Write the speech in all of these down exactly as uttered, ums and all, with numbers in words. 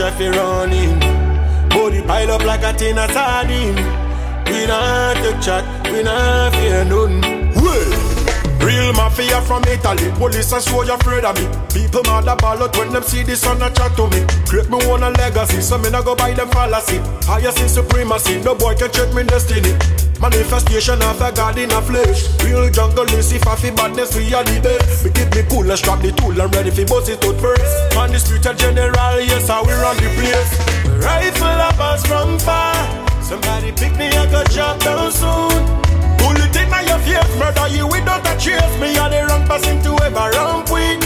try to run in. Body pile up like a tin of sardine. We not take chat, we not fear none. Well, real mafia from Italy. Police and soldier afraid of me. People mad about out when them see this on a chat to me. Create me one a legacy, so me not go buy them fallacy. Higher sin supremacy, no boy can check me destiny. Manifestation of a God in a flesh. Real jungle Lucifer fi badness we are the best. We keep me cool and strap the tool and ready fi bust it out first. Man the spiritual general, yes how we run the place. Rifle a pass from far. Somebody pick me, I got job down soon. Bullet in your face, murder you without a trace. Me and the wrong person to ever run quick.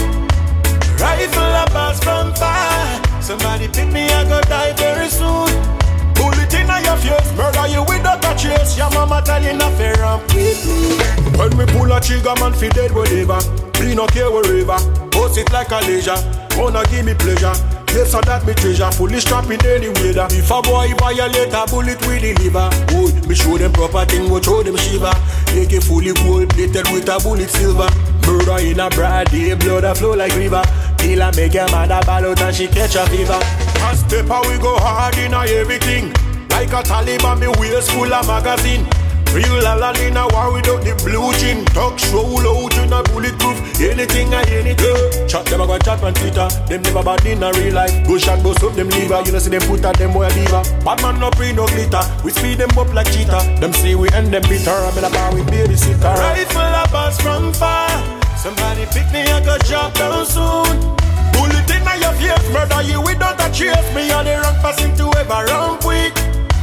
Rifle a pass from far. Somebody pick me, I go die very soon. Bullet in your face, murder you without a trace. Your mama tell you not fair and quick. When we pull a trigger, man, fi dead whatever. We no care wherever. Bust it like a leisure. Wanna give me pleasure. Yes, so that me treasure, fully strapping anyway that. If a boy violate a bullet with the liver, boy, me show them proper thing, go show them shiver. A K fully gold plated with a bullet silver. Murder in a broad day, blood a flow like river. Killer make your mother ball out and she catch a fever. A step how we go hard in a everything. Like a Taliban, me waist full of magazine. Real la in a war without the blue chin. Talk show loud in a bulletproof. Anything or anything. Chat them a go chat on Twitter. Them never bad in a real life. Go shot, go up them liver. You know see them put at them boy a diva. Bad man no pre no glitter. We speed them up like cheetah. Them see we end them bitter. I'm in a bar with babysitter. Rifle a pass from far. Somebody pick me, I got job down soon. Bullet in your face, murder you without a trace. Me and the wrong person to ever run quick.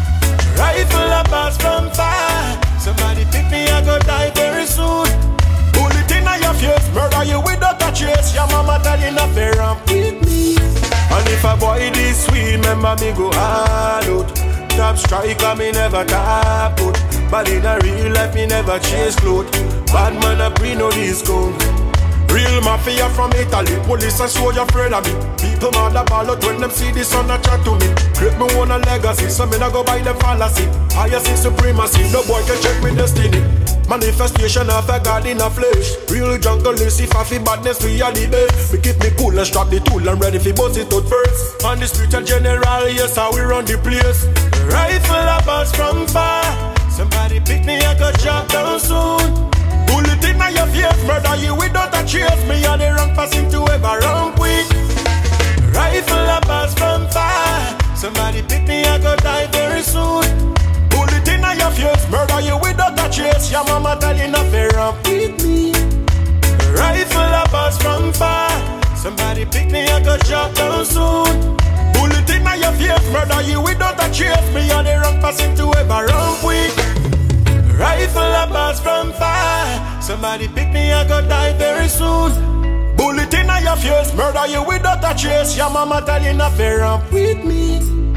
Rifle a pass from far. Somebody pick me, I go die very soon. Bullet in your face, murder you without a trace. Your mama tell you not fair and with me. And if a boy this sweet, remember me go hard out. Top striker, me never tap out. But in a real life, me never chase clothes. Bad man a pre no discount. Real mafia from Italy. Police and soldier afraid of me. People mad about out when them see this on a chat to me. Create me one a legacy, so me not go buy them fallacy. Higher sin supremacy, no boy can check me destiny. Manifestation of a God in a flesh. Real jungle Lucifer fi badness we are the best. We keep me cool and strap the tool and ready fi bust it out first. And the spiritual general, yes how we run the place. Rifle a pass from far. Somebody pick me, I got job down soon. Bullet in your face, murder you without a trace. Me and the wrong person to ever run quick. Rifle a pass from far. Somebody pick me, I go die very soon. Bullet in your face, murder you without a trace. Your mama tell you not fair and with me. Rifle a pass from far. Somebody pick me, I go job down soon. Bullet in your face, murder you without a trace. Me and the wrong person to ever run quick. Rifle a pass from far. Somebody pick me, I go die very soon. Bullet in your face, murder you without a trace. Your mama tell you not fair and with me.